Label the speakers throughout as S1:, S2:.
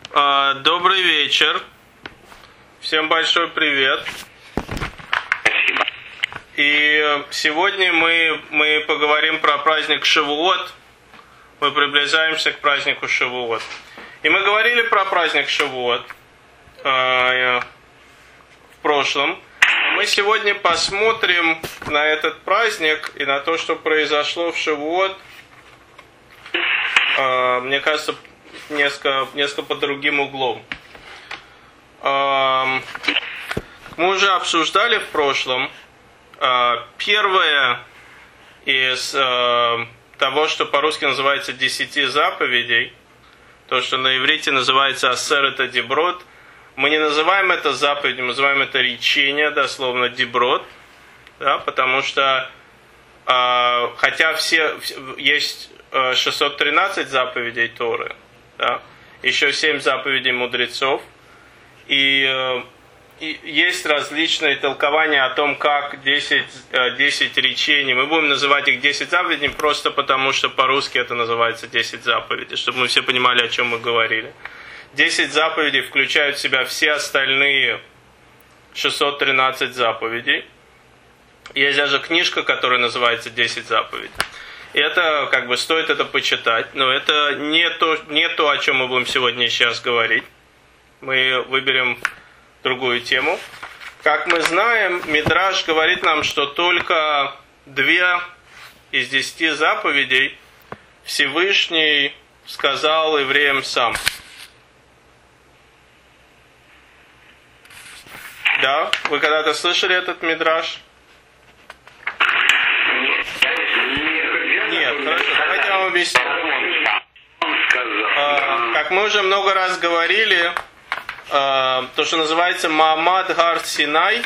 S1: Добрый вечер. Всем большой привет.
S2: Спасибо.
S1: И сегодня мы поговорим про праздник Шавуот. Мы приближаемся к празднику Шавуот. И мы говорили про праздник Шавуот в прошлом. Мы сегодня посмотрим на этот праздник и на то, что произошло в Шавуот. Мне кажется, несколько под другим углом. Мы уже обсуждали в прошлом первое из того, что по-русски называется 10 заповедей, то, что на иврите называется асерет диброт. Мы не называем это заповедью, мы называем это речение, дословно диброт, да, потому что хотя есть 613 заповедей Торы, да, еще 7 заповедей мудрецов, и есть различные толкования о том, как 10 речений. Мы будем называть их 10 заповедей просто потому, что по-русски это называется 10 заповедей, чтобы мы все понимали, о чем мы говорили. 10 заповедей включают в себя все остальные 613 заповедей. Есть даже книжка, которая называется 10 заповедей. И это, стоит это почитать, но это не то, о чем мы будем сегодня и сейчас говорить. Мы выберем другую тему. Как мы знаем, Мидраш говорит нам, что только 2 из 10 заповедей Всевышний сказал евреям сам. Да? Вы когда-то слышали этот Мидраш? Нет, хорошо, давайте я вам объясню. Как мы уже много раз говорили, то, что называется Маамад Гар Синай,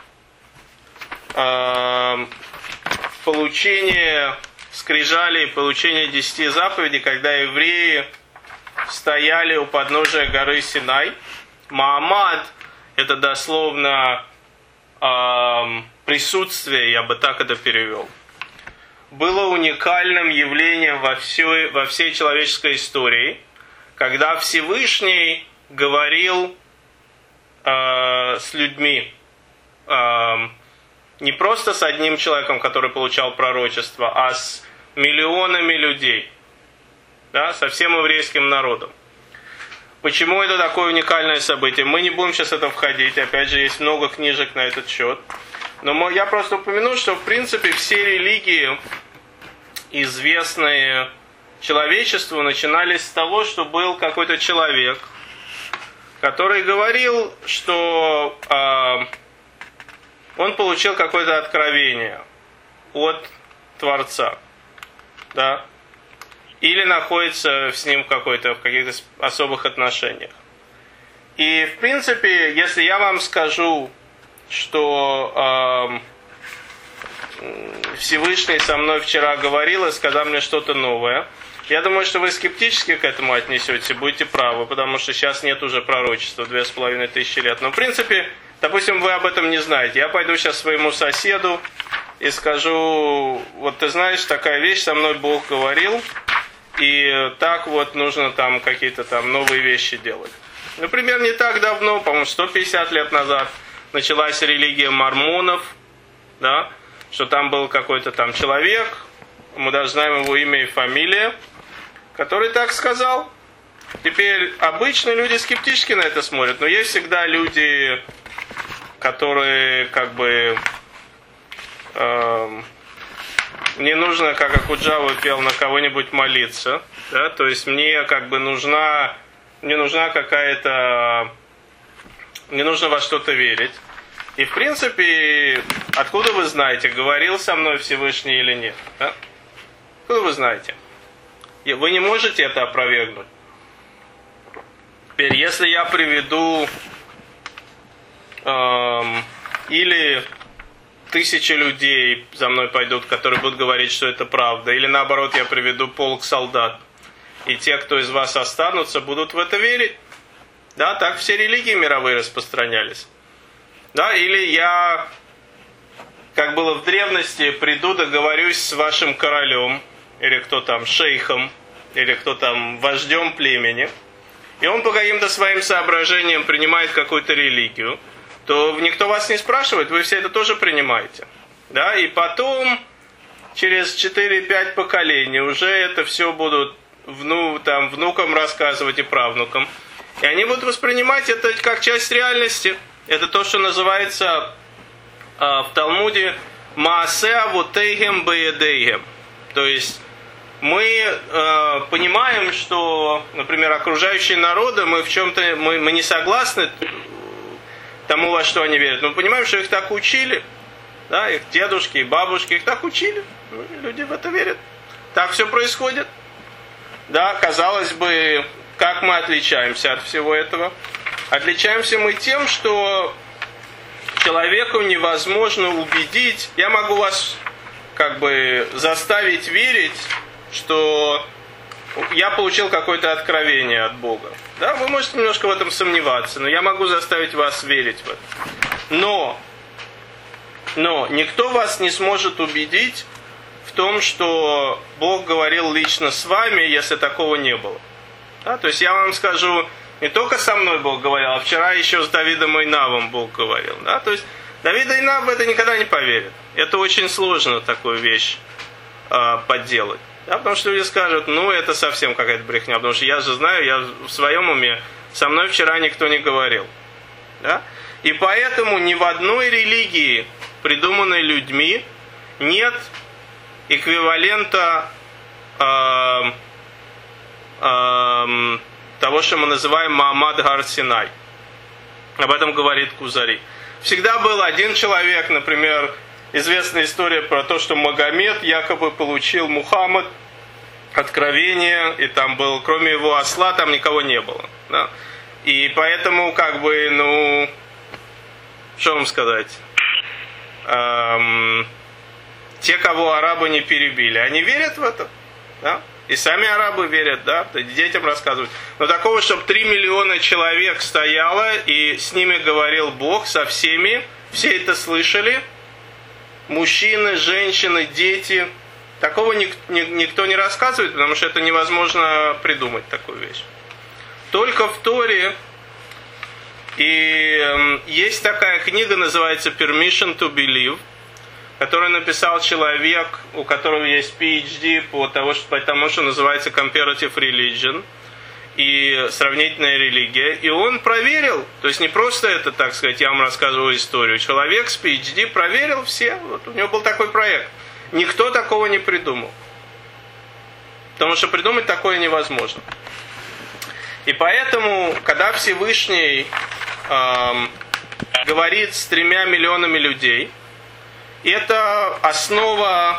S1: получение скрижалей, получение 10 заповедей, когда евреи стояли у подножия горы Синай. Маамад — это дословно присутствие, я бы так это перевел. Было уникальным явлением во всей человеческой истории, когда Всевышний говорил с людьми, не просто с одним человеком, который получал пророчество, а с миллионами людей, да, со всем еврейским народом. Почему это такое уникальное событие? Мы не будем сейчас в это входить, опять же, есть много книжек на этот счет. Но я просто упомяну, что в принципе все религии, известные человечеству, начинались с того, что был какой-то человек, который говорил, что он получил какое-то откровение от Творца, да, или находится с ним в каких-то особых отношениях. И в принципе, если я вам скажу, что Всевышний со мной вчера говорил и сказал мне что-то новое, я думаю, что вы скептически к этому отнесетесь, будете правы, потому что сейчас нет уже пророчества 2500 лет. Но в принципе, допустим, вы об этом не знаете. Я пойду сейчас своему соседу и скажу: вот ты знаешь, такая вещь, со мной Бог говорил, и так вот нужно там какие-то там новые вещи делать. Например, не так давно, по-моему, 150 лет назад началась религия мормонов, да, что там был какой-то там человек, мы даже знаем его имя и фамилия, который так сказал. Теперь обычно люди скептически на это смотрят, но есть всегда люди, которые мне нужно, как Акуджава пел, на кого-нибудь молиться, да, то есть мне нужна какая-то, мне нужно во что-то верить. И в принципе, откуда вы знаете, говорил со мной Всевышний или нет? Да? Откуда вы знаете? Вы не можете это опровергнуть. Теперь, если я приведу или 1000 людей за мной пойдут, которые будут говорить, что это правда, или наоборот, я приведу полк солдат, и те, кто из вас останутся, будут в это верить. Да, так все религии мировые распространялись. Да, или я, как было в древности, приду, договорюсь с вашим королем, или кто там, шейхом, или кто там, вождем племени, и он по каким-то своим соображениям принимает какую-то религию, то никто вас не спрашивает, вы все это тоже принимаете. Да? И потом, через 4-5 поколений, уже это все будут внукам рассказывать и правнукам. И они будут воспринимать это как часть реальности. Это то, что называется в Талмуде «Маасе авотейгем беедейгем». То есть мы понимаем, что, например, окружающие народы, мы в чем-то мы не согласны тому, во что они верят. Но мы понимаем, что их так учили. Да, их дедушки и бабушки их так учили. Люди в это верят. Так все происходит. Да, казалось бы, как мы отличаемся от всего этого? Отличаемся мы тем, что человеку невозможно убедить. Я могу вас как бы заставить верить, что я получил какое-то откровение от Бога. Да, вы можете немножко в этом сомневаться, но я могу заставить вас верить в это. Но никто вас не сможет убедить в том, что Бог говорил лично с вами, если такого не было. Да, то есть я вам скажу, не только со мной Бог говорил, а вчера еще с Давидом и Навом Бог говорил. Да, то есть Давид и Нав в это никогда не поверят. Это очень сложно такую вещь подделать. Да, потому что люди скажут, это совсем какая-то брехня, потому что я же знаю, я в своем уме, со мной вчера никто не говорил. Да? И поэтому ни в одной религии, придуманной людьми, нет эквивалента того, что мы называем Маамад Гар-Синай. Об этом говорит Кузари. Всегда был один человек, например, известная история про то, что Магомед якобы получил Мухаммад откровение, и там был, кроме его осла, там никого не было. Да? И поэтому, что вам сказать? Те, кого арабы не перебили, они верят в это. Да? И сами арабы верят, да, детям рассказывают. Но такого, чтобы 3 миллиона человек стояло, и с ними говорил Бог, со всеми, все это слышали, мужчины, женщины, дети. Такого никто не рассказывает, потому что это невозможно придумать, такую вещь. Только в Торе, и есть такая книга, называется «Permission to Believe», который написал человек, у которого есть PhD по тому, что называется Comparative Religion, и сравнительная религия. И он проверил, то есть не просто это, так сказать, я вам рассказываю историю. Человек с PhD проверил все, вот у него был такой проект. Никто такого не придумал. Потому что придумать такое невозможно. И поэтому, когда Всевышний говорит с 3 миллионами людей, это основа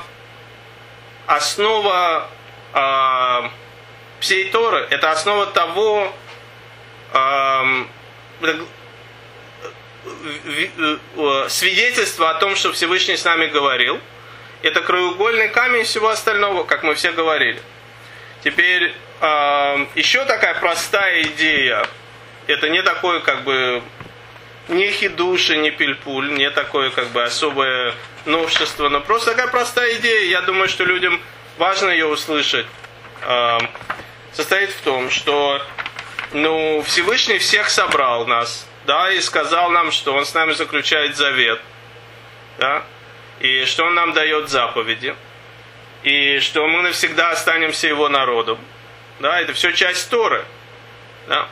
S1: всей Торы, это основа того свидетельства о том, что Всевышний с нами говорил. Это краеугольный камень всего остального, как мы все говорили. Теперь еще такая простая идея, это не такое не хидуши, не пильпуль, не такое особое новшество, но просто такая простая идея, я думаю, что людям важно ее услышать, состоит в том, что Всевышний всех собрал нас, да, и сказал нам, что Он с нами заключает завет, да, и что Он нам дает заповеди, и что мы навсегда останемся Его народом, да, это все часть Торы, да.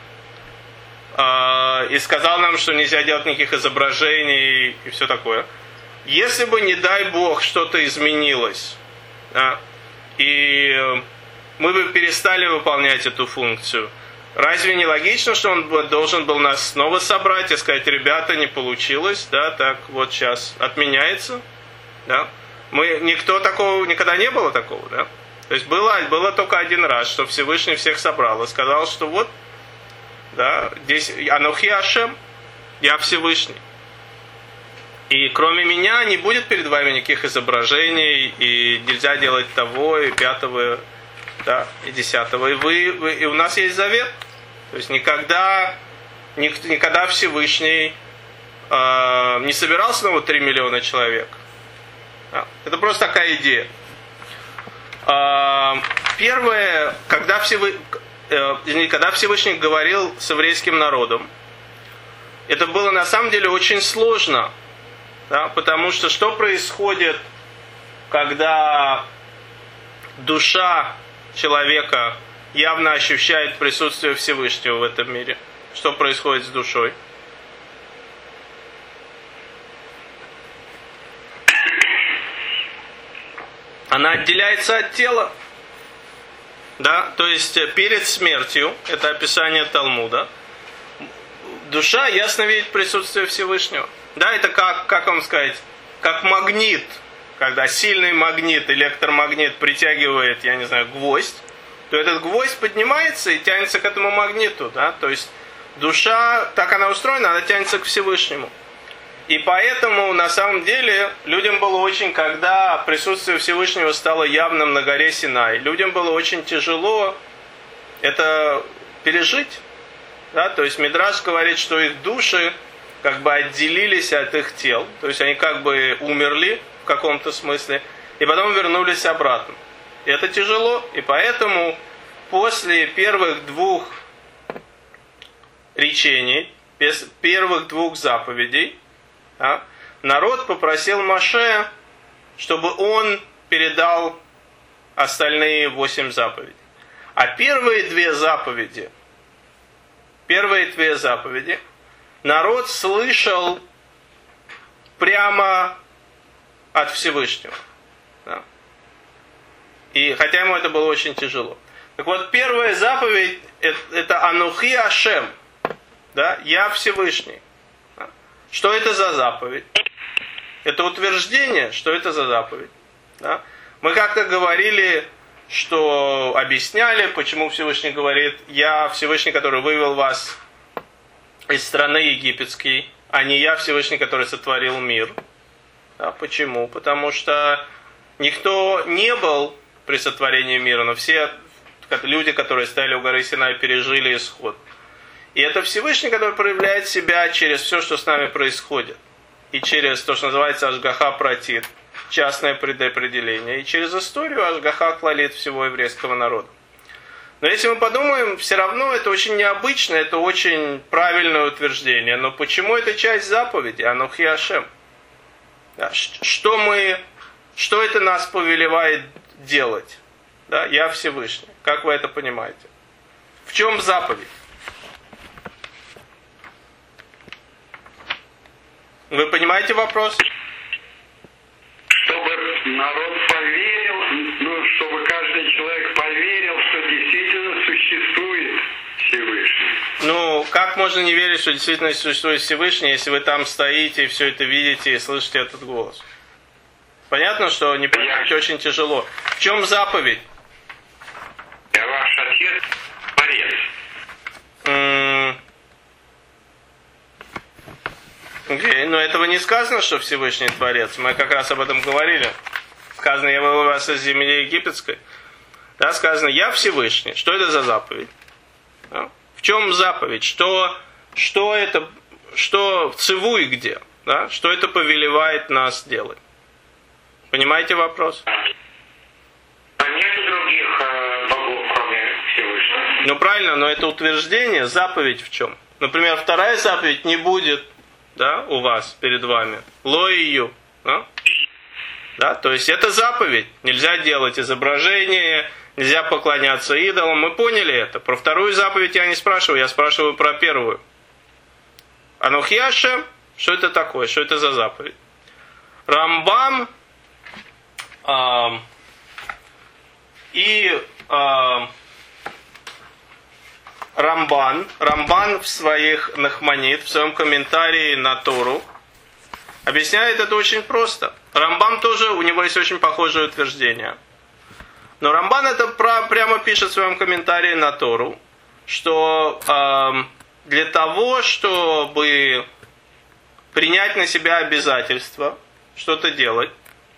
S1: И сказал нам, что нельзя делать никаких изображений и все такое. Если бы, не дай Бог, что-то изменилось, да, и мы бы перестали выполнять эту функцию, разве не логично, что Он должен был нас снова собрать и сказать, ребята, не получилось, да, так вот сейчас отменяется, да? Никогда не было такого, да? То есть было только один раз, что Всевышний всех собрал и сказал, что вот, да, здесь Анохи Ашем, я Всевышний. И кроме меня не будет перед вами никаких изображений, и нельзя делать того, и 5-го, да, и 10-го. И у нас есть завет. То есть никогда Всевышний не собирал снова 3 миллиона человек. Да. Это просто такая идея. Первое, когда когда Всевышний говорил с еврейским народом, это было на самом деле очень сложно, да, потому что происходит, когда душа человека явно ощущает присутствие Всевышнего в этом мире? Что происходит с душой? Она отделяется от тела. Да? То есть перед смертью, это описание Талмуда, душа ясно видит присутствие Всевышнего. Да, это как вам сказать, как магнит, когда сильный магнит, электромагнит притягивает, я не знаю, гвоздь, то этот гвоздь поднимается и тянется к этому магниту. Да? То есть душа, так она устроена, она тянется к Всевышнему. И поэтому, на самом деле, людям было очень, когда присутствие Всевышнего стало явным на горе Синай, людям было очень тяжело это пережить. Да? То есть Мидраш говорит, что их души как бы отделились от их тел, то есть они как бы умерли в каком-то смысле, и потом вернулись обратно. И это тяжело, и поэтому после первых двух речений, первых двух заповедей, да, народ попросил Моше, чтобы он передал остальные 8 заповедей. А первые две заповеди народ слышал прямо от Всевышнего. Да. И хотя ему это было очень тяжело. Так вот, первая заповедь это Анухи Ашем. Да, я Всевышний. Да. Что это за заповедь? Это утверждение, что это за заповедь. Да. Мы как-то говорили, что объясняли, почему Всевышний говорит, я Всевышний, который вывел вас из страны египетской, а не я Всевышний, который сотворил мир. Да, почему? Потому что никто не был при сотворении мира, но все люди, которые стояли у горы Синай, пережили исход. И это Всевышний, который проявляет себя через все, что с нами происходит. И через то, что называется Ашгаха Пратит, частное предопределение. И через историю Ашгаха Клалит всего еврейского народа. Но если мы подумаем, все равно это очень необычно, это очень правильное утверждение. Но почему это часть заповеди? Анухи Ашем. Да, что это нас повелевает делать? Да, я Всевышний. Как вы это понимаете? В чем заповедь? Вы понимаете вопрос?
S2: Чтобы народ поверил, чтобы каждый человек поверил, что действительно существует Всевышний.
S1: Ну, как можно не верить, что действительно существует Всевышний, если вы там стоите и все это видите и слышите этот голос? Понятно, что не понять очень тяжело. В чем заповедь?
S2: Я ваш отец Творец.
S1: Окей, но этого не сказано, что Всевышний Творец. Мы как раз об этом говорили. Сказано, я вывел вас из земли египетской. Да, сказано, я Всевышний. Что это за заповедь? Да? В чем заповедь? Что это, что цивуй где? Да? Что это повелевает нас делать? Понимаете вопрос?
S2: Нет других богов, кроме Всевышнего.
S1: Ну правильно, но это утверждение, заповедь в чем? Например, вторая заповедь не будет, да, у вас, перед вами. Лоию. Да? Да, то есть это заповедь. Нельзя делать изображение, нельзя поклоняться идолам. Мы поняли это. Про вторую заповедь я не спрашиваю, я спрашиваю про первую. Анухи Ашем, что это такое? Что это за заповедь? Рамбам Рамбан в своих Нахманит, в своем комментарии на Тору, объясняет это очень просто. Рамбам тоже, у него есть очень похожее утверждение. Но Рамбан это прямо пишет в своем комментарии на Тору, что для того, чтобы принять на себя обязательство что-то делать,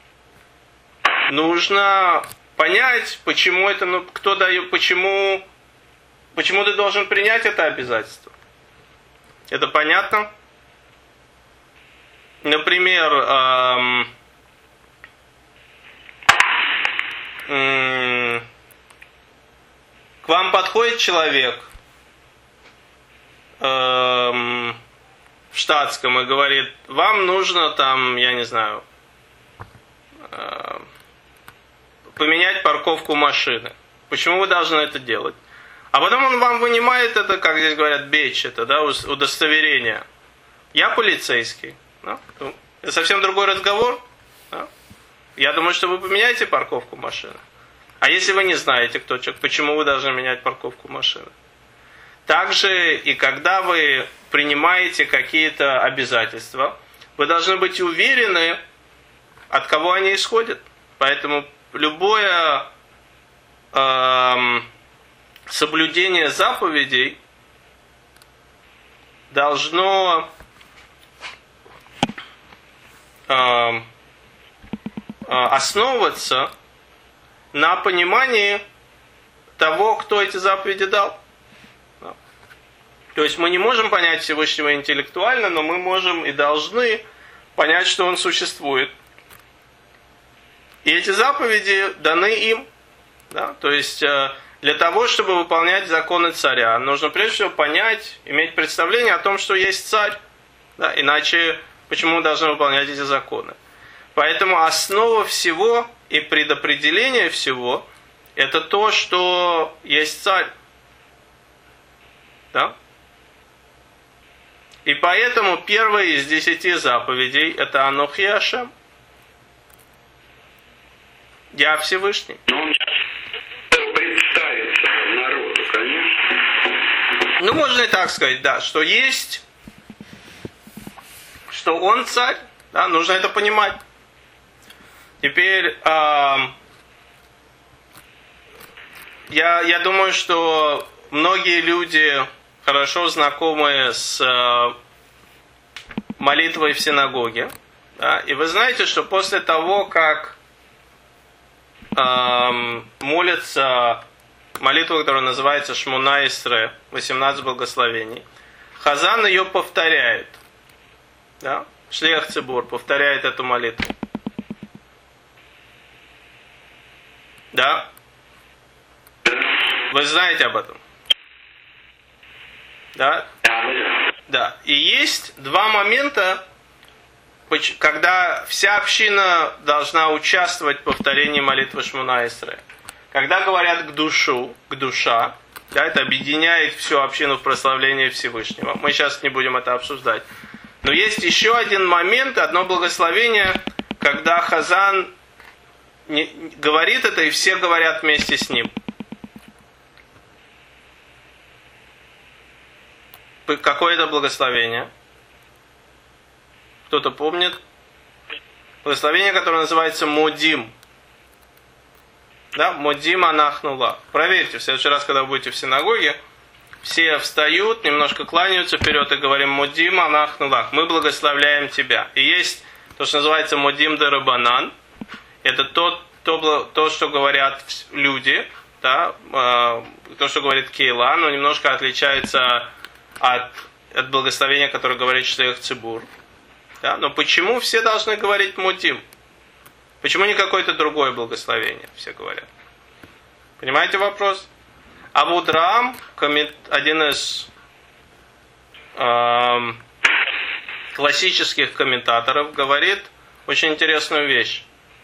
S1: нужно понять, почему это, кто дает, почему ты должен принять это обязательство. Это понятно? Например, к К вам подходит человек в штатском и говорит, вам нужно там, я не знаю, поменять парковку машины. Почему вы должны это делать? А потом он вам вынимает это, как здесь говорят, бейдж, это, да, удостоверение. Я полицейский. Да? Это совсем другой разговор. Да? Я думаю, что вы поменяете парковку машины. А если вы не знаете, кто человек, почему вы должны менять парковку машины? Также и когда вы принимаете какие-то обязательства, вы должны быть уверены, от кого они исходят. Поэтому любое соблюдение заповедей должно основываться на понимании того, кто эти заповеди дал. То есть мы не можем понять Всевышнего интеллектуально, но мы можем и должны понять, что Он существует. И эти заповеди даны им. Да? То есть для того, чтобы выполнять законы царя, нужно прежде всего понять, иметь представление о том, что есть царь. Да? Иначе почему мы должны выполнять эти законы? Поэтому основа всего и предопределение всего – это то, что есть царь. Да? И поэтому первая из 10 заповедей – это Анохи Ашем. Я Всевышний.
S2: Представиться народу, конечно.
S1: Ну, можно и так сказать, да, что есть, что Он царь, да, нужно это понимать. Теперь, я думаю, что многие люди, хорошо знакомые с молитвой в синагоге, да, и вы знаете, что после того, как молится молитва, которая называется Шмуна Исре, 18 благословений, Хазан ее повторяет. Да? Шлех Цибур повторяет эту молитву. Да? Вы знаете об этом? Да? Да. И есть два момента, когда вся община должна участвовать в повторении молитвы Шмуна Исре. Когда говорят к душа, да, это объединяет всю общину в прославлении Всевышнего. Мы сейчас не будем это обсуждать. Но есть еще один момент, одно благословение, когда Хазан говорит это, и все говорят вместе с ним. Какое это благословение? Кто-то помнит? Благословение, которое называется Модим. Да? Модим анахнула. Проверьте, в следующий раз, когда вы будете в синагоге, все встают, немножко кланяются вперед и говорим Модим анахнула. Мы благословляем тебя. И есть то, что называется Модим де Рабанан. Это то, что говорят люди, да? То, что говорит Кейла, но немножко отличается от благословения, которое говорит Шлех Цибур. Да? Но почему все должны говорить Мудим? Почему не какое-то другое благословение все говорят? Понимаете вопрос? Авудрам, один из классических комментаторов, говорит очень интересную вещь.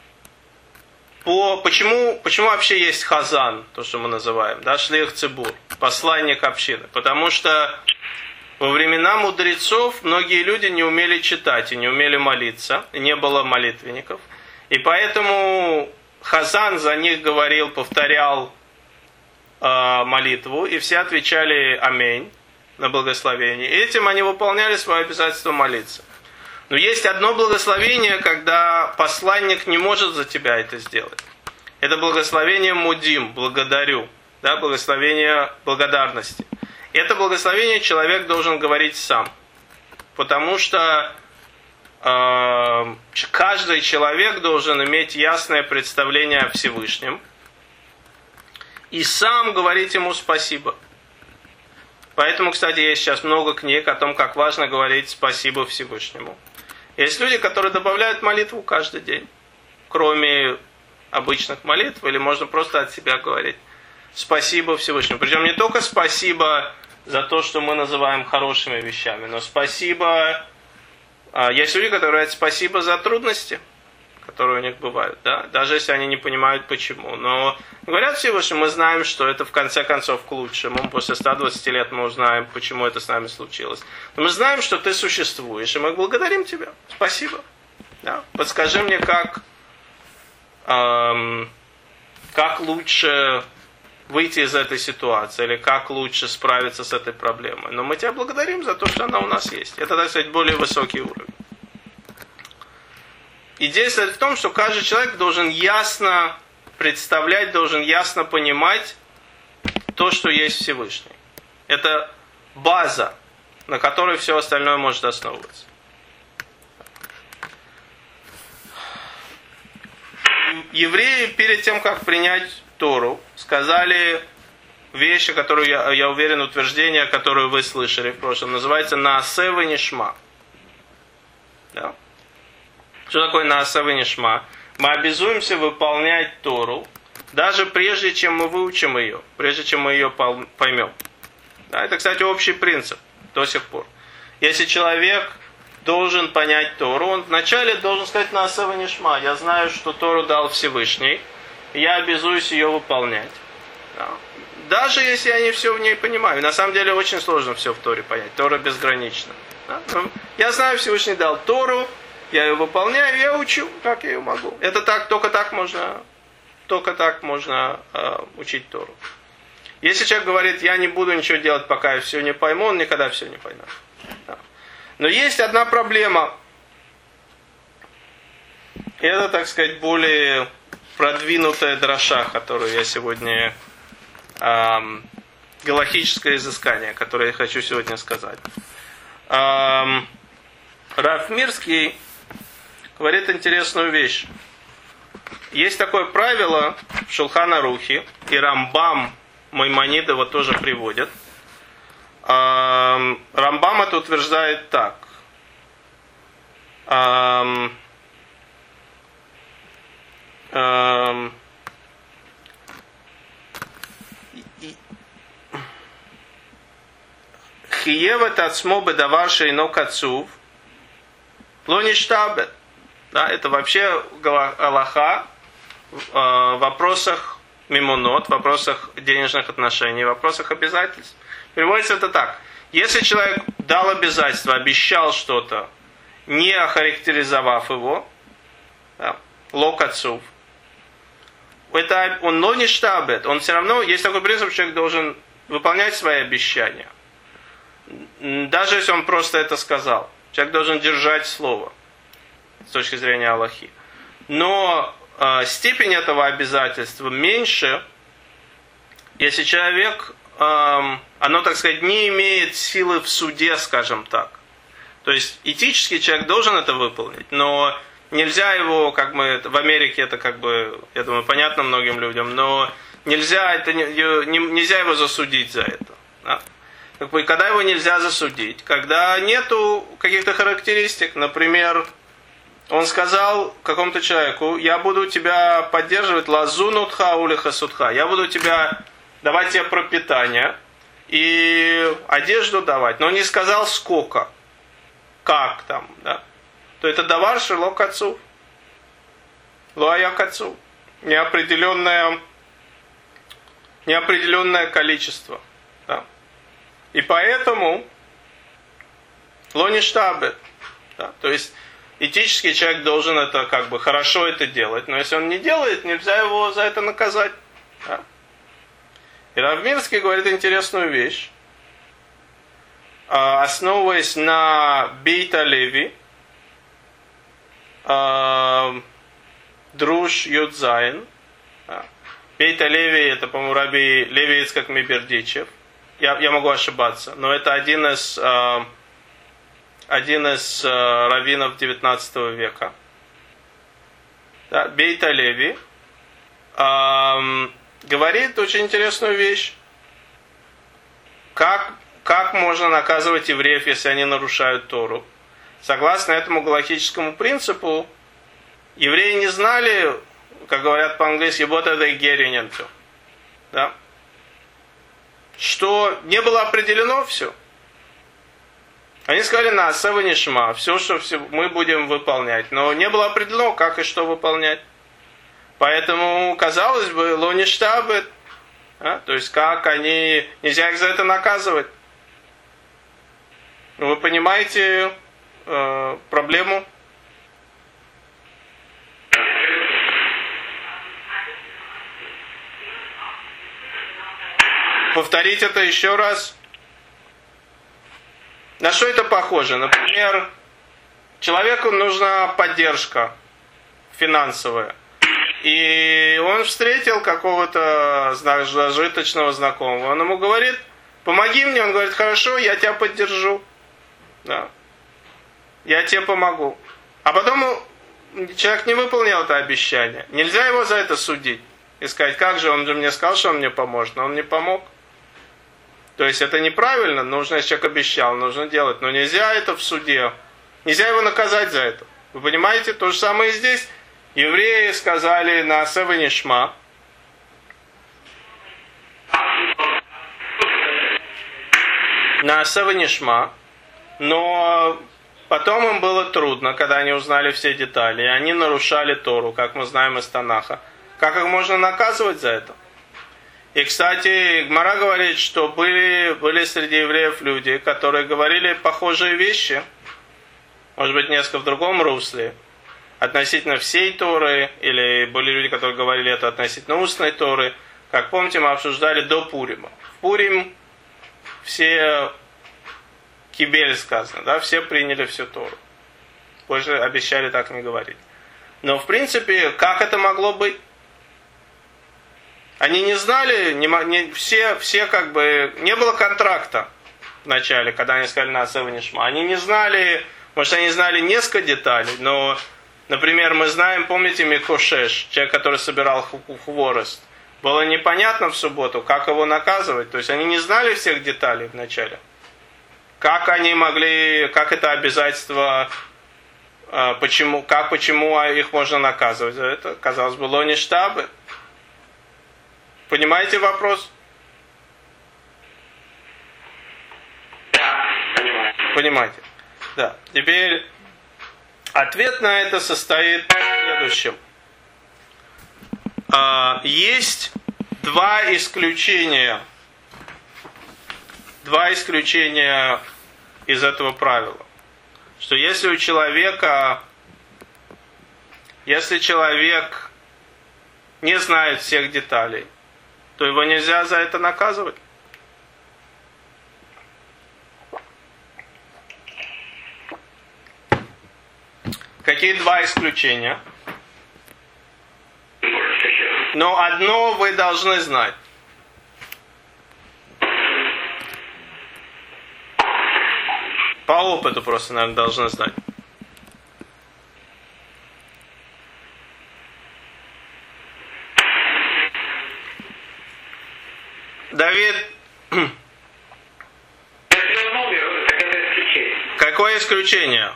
S1: Почему вообще есть Хазан, то, что мы называем, да, Шлех Цибур, посланник общины? Потому что во времена мудрецов многие люди не умели читать и не умели молиться, и не было молитвенников. И поэтому Хазан за них говорил, повторял молитву, и все отвечали «Аминь» на благословение. И этим они выполняли свое обязательство молиться. Но есть одно благословение, когда посланник не может за тебя это сделать. Это благословение Мудим, благодарю, да, благословение благодарности. Это благословение человек должен говорить сам. Потому что каждый человек должен иметь ясное представление о Всевышнем и сам говорить ему спасибо. Поэтому, кстати, есть сейчас много книг о том, как важно говорить спасибо Всевышнему. Есть люди, которые добавляют молитву каждый день, кроме обычных молитв, или можно просто от себя говорить спасибо Всевышнему. Причем не только спасибо за то, что мы называем хорошими вещами, но спасибо... Есть люди, которые говорят спасибо за трудности, которые у них бывают, да? Даже если они не понимают почему. Но говорят Всевышнему, мы знаем, что это в конце концов к лучшему. После 120 лет мы узнаем, почему это с нами случилось. Но мы знаем, что ты существуешь, и мы благодарим тебя. Спасибо. Да? Подскажи мне, как лучше выйти из этой ситуации, или как лучше справиться с этой проблемой. Но мы тебя благодарим за то, что она у нас есть. Это, так сказать, более высокий уровень. Идея состоит в том, что каждый человек должен ясно представлять, должен ясно понимать то, что есть Всевышний. Это база, на которой все остальное может основываться. Евреи перед тем, как принять Тору, сказали вещи, которые, я уверен, утверждение, которое вы слышали в прошлом, называется «Наасе венишма». Да? Что такое «Наасе венишма»? Мы обязуемся выполнять Тору, даже прежде, чем мы выучим ее, прежде, чем мы ее поймем. Да? Это, кстати, общий принцип до сих пор. Если человек должен понять Тору, он вначале должен сказать «Наасе венишма». Я знаю, что Тору дал Всевышний, я обязуюсь ее выполнять. Да. Даже если я не все в ней понимаю. На самом деле очень сложно все в Торе понять. Тора безгранична. Да. Я знаю, Всевышний дал Тору, я ее выполняю, я учу, как я ее могу. Это так, только так можно учить Тору. Если человек говорит, я не буду ничего делать, пока я все не пойму, он никогда все не поймет. Да. Но есть одна проблема. Это, так сказать, более продвинутая дроша, которую я сегодня... галахическое изыскание, которое я хочу сегодня сказать. Рав Мирский говорит интересную вещь. Есть такое правило в Шулхан Арухе, и Рамбам Маймонид его тоже приводит. Рамбам это утверждает так. Хиевет ацмо бедавар шейно кацув лоништабет. Да, это вообще галаха в вопросах мимонот, в вопросах денежных отношений, в вопросах обязательств. Переводится это так. Если человек дал обязательство, обещал что-то, не охарактеризовав его, да, локацув, это он лоништабет. Он все равно, есть такой принцип, что человек должен выполнять свои обещания. Даже если он просто это сказал. Человек должен держать слово с точки зрения Аллахи. Но степень этого обязательства меньше, если человек, оно, так сказать, не имеет силы в суде, скажем так. То есть этически человек должен это выполнить, но нельзя его, как мы, в Америке это как бы, я думаю, понятно многим людям, но нельзя его засудить за это. Да? Когда его нельзя засудить? Когда нету каких-то характеристик. Например, он сказал какому-то человеку, я буду тебя поддерживать лазунутха улиха судха. Я буду давать тебе пропитание и одежду давать. Но он не сказал сколько. Как там, да? То это давар шело к отцу. Лоая к отцу. Неопределенное количество. Да? И поэтому лоништабе. Да? То есть этический человек должен это как бы хорошо это делать. Но если он не делает, нельзя его за это наказать. Да? И Рав Мирский говорит интересную вещь. Основываясь на Бейт Леви, Друж Юдзайн. Бейт Леви, это, по-моему, Раби Леви Ицхак Мибердичев. Я могу ошибаться, но это один из раввинов 19 века. Да, Бейт Леви говорит очень интересную вещь. Как можно наказывать евреев, если они нарушают Тору? Согласно этому галахическому принципу, евреи не знали, как говорят по-английски, what are they getting into? Да? что не было определено все. Они сказали наасе венишма, все, что мы будем выполнять. Но не было определено, как и что выполнять. Поэтому, казалось бы, лоништабы, то есть как они, нельзя их за это наказывать. Вы понимаете проблему? Повторить это еще раз. На что это похоже? Например, человеку нужна поддержка финансовая. И он встретил какого-то зажиточного знакомого. Он ему говорит, помоги мне. Он говорит, хорошо, я тебя поддержу. Да. Я тебе помогу. А потом человек не выполнил это обещание. Нельзя его за это судить. И сказать, как же, он же мне сказал, что он мне поможет, но он не помог. То есть это неправильно, нужно, если человек обещал, нужно делать. Но нельзя это в суде. Нельзя его наказать за это. Вы понимаете? То же самое и здесь. Евреи сказали наасе венишма. Наасе венишма. Но потом им было трудно, когда они узнали все детали. И они нарушали Тору, как мы знаем из Танаха. Как их можно наказывать за это? И, кстати, Гмара говорит, что были среди евреев люди, которые говорили похожие вещи. Может быть, несколько в другом русле. Относительно всей Торы, или были люди, которые говорили это относительно устной Торы. Как помните, мы обсуждали до Пурима. В Пурим все кибель сказано, да, все приняли всю Тору. Позже обещали так не говорить. Но, в принципе, как это могло быть? Они не знали, все как бы, не было контракта в начале, когда они сказали наасе венишма. Они не знали, может, они знали несколько деталей, но... Например, мы знаем, помните Микошеш, человек, который собирал хворост. Было непонятно в субботу, как его наказывать. То есть они не знали всех деталей вначале. Как они могли, как это обязательство, почему их можно наказывать. Это, казалось бы, лоништабы. Понимаете вопрос?
S2: Да, понимаю.
S1: Понимаете. Да. Теперь... Ответ на это состоит в следующем. Есть два исключения из этого правила. Что если человек не знает всех деталей, то его нельзя за это наказывать. Какие два исключения? Но одно вы должны знать. По опыту просто, наверное, должны знать. Давид, какое исключение?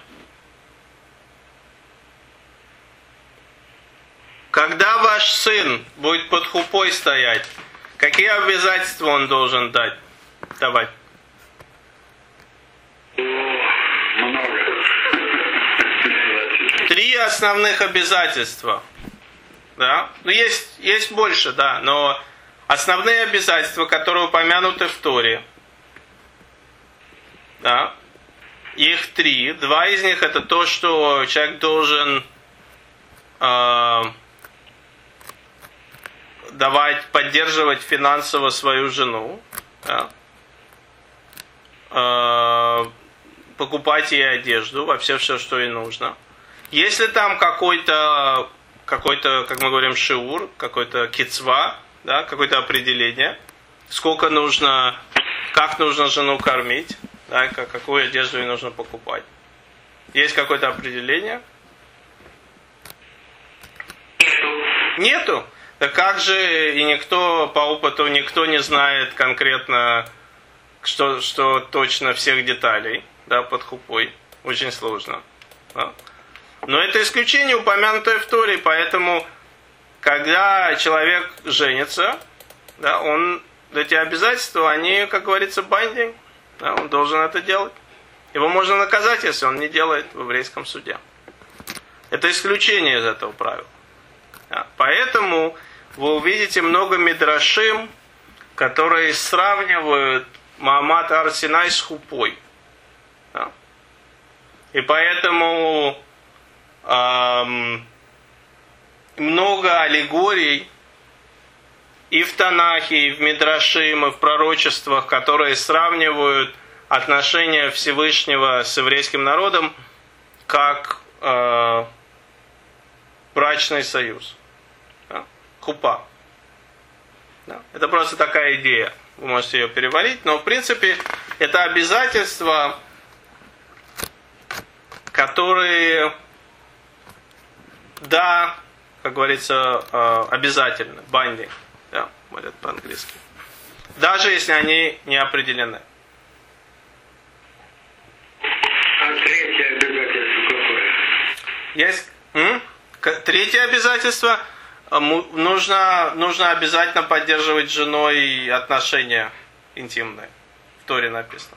S1: Когда ваш сын будет под хупой стоять, какие обязательства он должен давать?
S2: Много.
S1: 3 основных обязательства. Да? Ну, есть больше, да, но основные обязательства, которые упомянуты в Торе, да, их 3. 2 из них это то, что человек должен поддерживать финансово свою жену, да? Покупать ей одежду, вообще все, что ей нужно. Если там какой-то, как мы говорим, шиур, какой-то кицва, да, какое-то определение, сколько нужно, как нужно жену кормить, да, какую одежду ей нужно покупать. Есть какое-то определение? Нету. Так как же и никто, по опыту, никто не знает конкретно, что точно всех деталей, да, под хупой. Очень сложно. Да. Но это исключение, упомянутое в Торе, поэтому, когда человек женится, да, он эти обязательства, они, как говорится, binding. Да, он должен это делать. Его можно наказать, если он не делает в еврейском суде. Это исключение из этого правила. Да, поэтому вы увидите много мидрашим, которые сравнивают Маамад Ар-Синай с хупой. Да. И поэтому много аллегорий и в Танахе, и в Мидрашим, и в пророчествах, которые сравнивают отношения Всевышнего с еврейским народом как брачный союз. Да? Хупа. Да? Это просто такая идея. Вы можете ее переварить, но в принципе это обязательства, которые, да, как говорится, обязательны, binding, да, говорят по-английски. Даже если они не определены.
S2: А третье обязательство какое?
S1: Есть третье обязательство. Нужно обязательно поддерживать с женой отношения интимные. В Торе написано.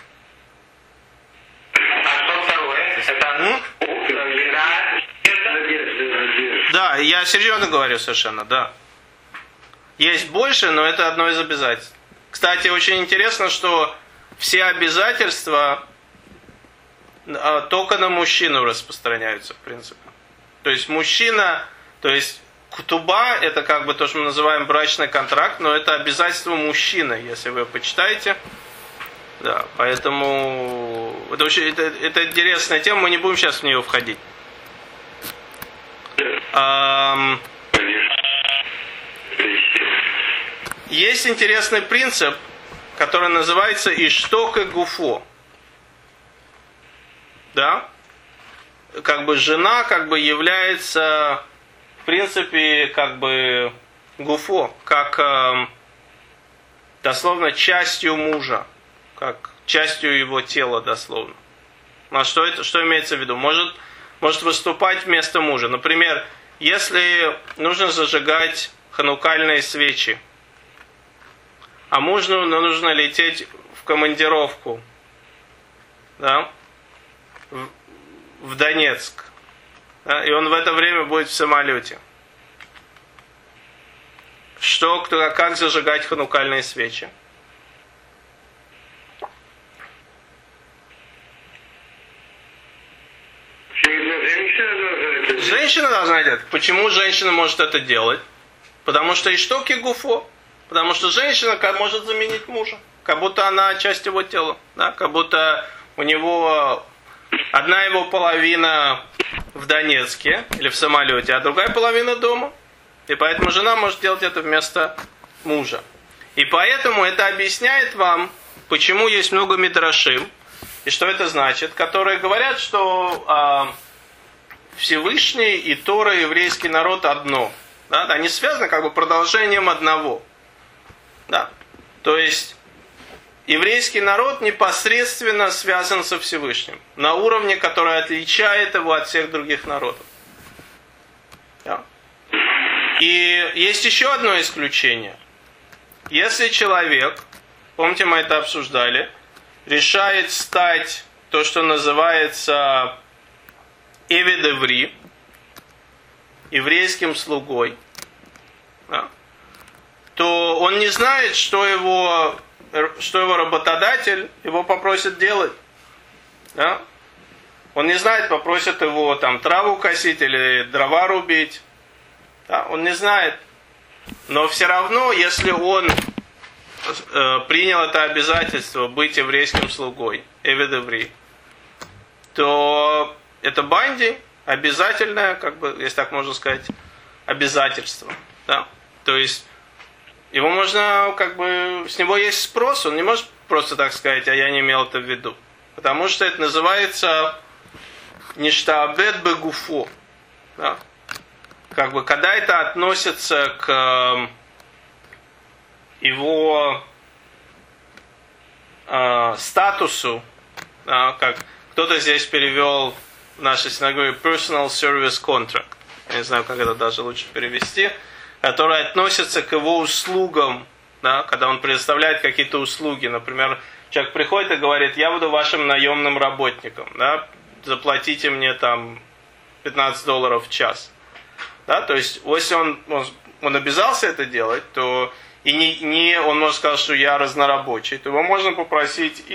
S2: А что второе? Это
S1: Да, я серьезно говорю совершенно, да. Есть больше, но это одно из обязательств. Кстати, очень интересно, что все обязательства только на мужчину распространяются, в принципе. То есть мужчина, то есть ктуба, это как бы то, что мы называем брачный контракт, но это обязательство мужчины, если вы почитаете. Да, поэтому это интересная тема, мы не будем сейчас в нее входить. Есть интересный принцип, который называется ишток и гуфо. Да? Как бы жена как бы является в принципе как бы гуфо, как дословно частью мужа, как частью его тела дословно. А что имеется в виду? Может выступать вместо мужа. Например, если нужно зажигать ханукальные свечи, а мужу нужно лететь в командировку, да, в Донецк, да, и он в это время будет в самолете. Как зажигать ханукальные свечи? Женщина должна делать. Почему женщина может это делать? Потому что ишток и гуфо. Потому что женщина может заменить мужа. Как будто она часть его тела. Да? Как будто у него одна его половина в Донецке или в самолете, а другая половина дома. И поэтому жена может делать это вместо мужа. И поэтому это объясняет вам, почему есть много мидрашим, и что это значит, которые говорят, что Всевышний и Тора, и еврейский народ одно. Да? Они связаны как бы продолжением одного. Да. То есть еврейский народ непосредственно связан со Всевышним на уровне, который отличает его от всех других народов. Да. И есть еще одно исключение. Если человек, помните, мы это обсуждали, решает стать то, что называется Эвед Иври, еврейским слугой, да, то он не знает, что его работодатель его попросит делать. Да? Он не знает, попросит его там траву косить или дрова рубить. Да? Он не знает. Но все равно, если он принял это обязательство быть еврейским слугой, Эвед Иври, то это банди, обязательное, как бы, если так можно сказать, обязательство. Да? То есть его можно, как бы, с него есть спрос, он не может просто так сказать, а я не имел это в виду. Потому что это называется ништаабед бегуфо. Да? Как бы, когда это относится к его статусу, да, как кто-то здесь перевел в нашей синагоге personal service contract. Я не знаю, как это даже лучше перевести. Который относится к его услугам да, когда он предоставляет какие-то услуги. Например, человек приходит и говорит: я буду вашим наемным работником, да, заплатите мне там $15 в час. Да, то есть, если он обязался это делать, то и он может сказать, что я разнорабочий, то его можно попросить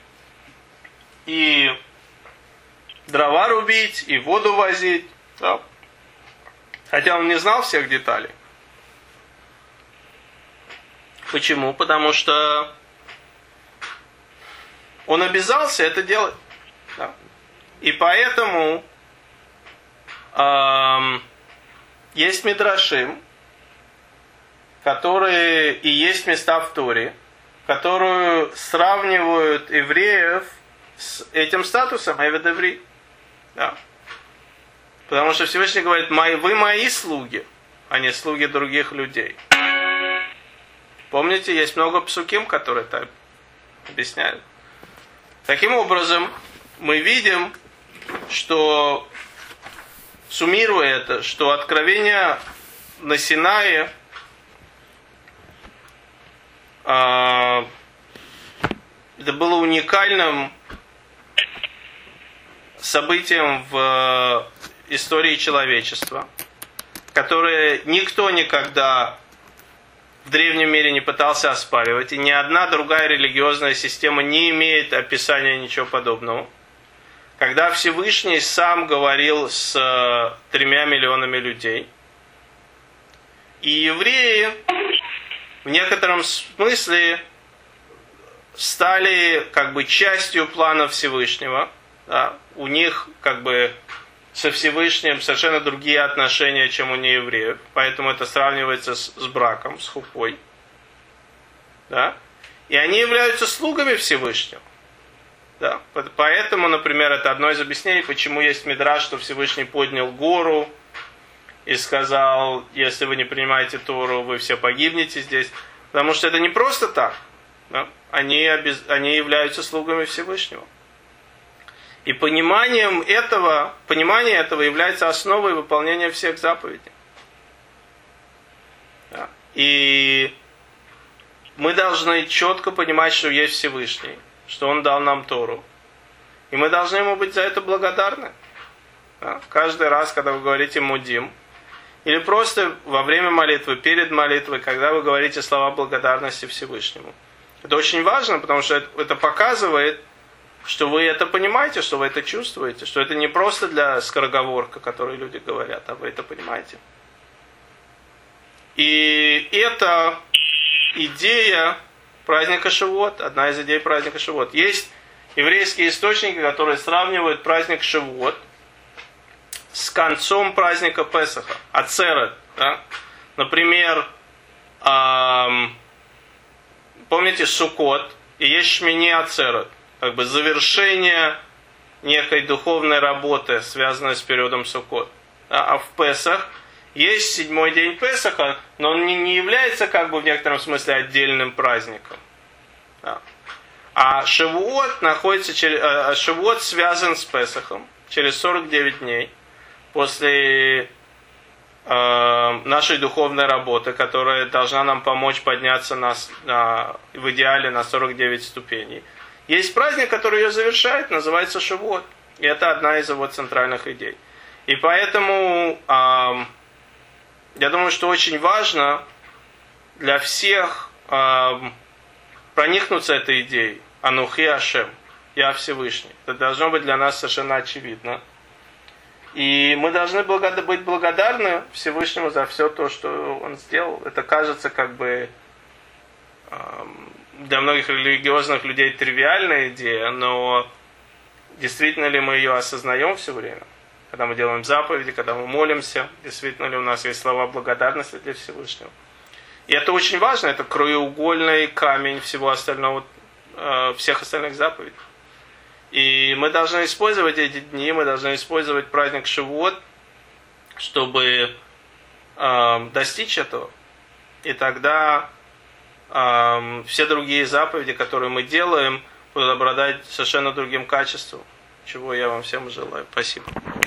S1: и дрова рубить, и воду возить, да. Хотя он не знал всех деталей. Почему? Потому что он обязался это делать. Да. И поэтому есть мидрашим, которые и есть места в Торе, которые сравнивают евреев с этим статусом эвед-еврей. Да. Потому что Всевышний говорит: вы мои слуги, а не слуги других людей. Помните, есть много псуким, которые так объясняют. Таким образом, мы видим, что, суммируя это, что откровение на Синае это было уникальным событием в истории человечества, которое никто никогда в древнем мире не пытался оспаривать, и ни одна другая религиозная система не имеет описания ничего подобного. Когда Всевышний сам говорил с 3 миллионами людей, и евреи в некотором смысле стали как бы частью плана Всевышнего. Да? У них как бы со Всевышним совершенно другие отношения, чем у неевреев. Поэтому это сравнивается с браком, с хупой. Да? И они являются слугами Всевышнего. Да? Поэтому, например, это одно из объяснений, почему есть мидраш, что Всевышний поднял гору и сказал: если вы не принимаете Тору, вы все погибнете здесь. Потому что это не просто так. Да? Они являются слугами Всевышнего. И понимание этого является основой выполнения всех заповедей. Да? И мы должны четко понимать, что есть Всевышний, что Он дал нам Тору. И мы должны Ему быть за это благодарны. Да? Каждый раз, когда вы говорите «мудим», или просто во время молитвы, перед молитвой, когда вы говорите слова благодарности Всевышнему. Это очень важно, потому что это показывает, что вы это понимаете, что вы это чувствуете, что это не просто для скороговорка, которую люди говорят, а вы это понимаете. И это идея праздника Шавуот, одна из идей праздника Шавуот. Есть еврейские источники, которые сравнивают праздник Шавуот с концом праздника Песаха, Ацерет. Да? Например, помните Суккот, и есть Шмини Ацерет, как бы завершение некой духовной работы, связанной с периодом Суккот. А в Песах есть 7-й день Песаха, но он не является как бы в некотором смысле отдельным праздником. Да. А Шавуот Шавуот связан с Песахом через 49 дней после нашей духовной работы, которая должна нам помочь подняться в идеале на 49 ступеней. Есть праздник, который ее завершает, называется Шавуот. И это одна из его центральных идей. И поэтому я думаю, что очень важно для всех проникнуться этой идеей. Анухи Ашем. Я Всевышний. Это должно быть для нас совершенно очевидно. И мы должны быть благодарны Всевышнему за все то, что Он сделал. Это кажется как бы для многих религиозных людей тривиальная идея, но действительно ли мы ее осознаем все время? Когда мы делаем заповеди, когда мы молимся, действительно ли у нас есть слова благодарности для Всевышнего? И это очень важно, это краеугольный камень всего остального, всех остальных заповедей. И мы должны использовать эти дни, мы должны использовать праздник Шавуот, чтобы достичь этого. И тогда все другие заповеди, которые мы делаем, будут обладать совершенно другим качеством, чего я вам всем желаю. Спасибо.